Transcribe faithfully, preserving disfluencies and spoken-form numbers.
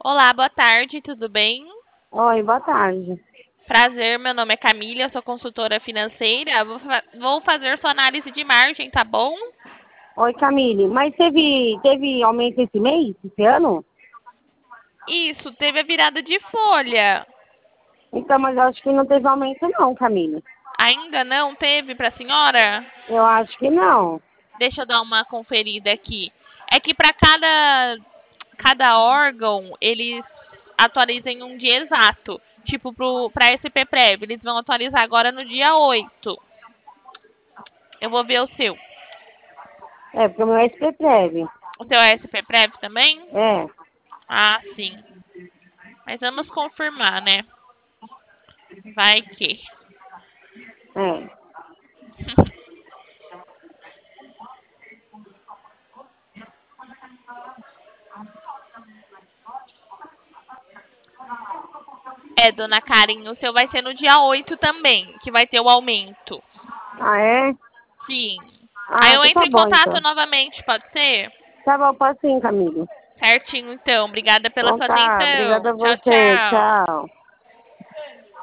Olá, boa tarde, tudo bem? Oi, boa tarde. Prazer, meu nome é Camila, eu sou consultora financeira. Vou, fa- vou fazer sua análise de margem, tá bom? Oi, Camille. Mas teve, teve aumento esse mês, esse ano? Isso, teve a virada de folha. Então, mas eu acho que não teve aumento não, Camille. Ainda não teve para a senhora? Eu acho que não. Deixa eu dar uma conferida aqui. É que para cada, cada órgão, eles atualizam em um dia exato. Tipo, para S P Prev, eles vão atualizar agora no dia oito. Eu vou ver o seu. É, porque o meu é S P Prev. O seu é S P Prev também? É, Ah, sim. Mas vamos confirmar, né? Vai que. é. É, dona Karen, o seu vai ser no dia oito também, que vai ter o aumento. Ah, é? Sim. Aí Ah, eu então entro tá em bom, contato então. novamente, pode ser? Tá bom, pode sim, Camille. Certinho, então. Obrigada pela Então sua tá, atenção. obrigada a Tchau, você. tchau. Tchau.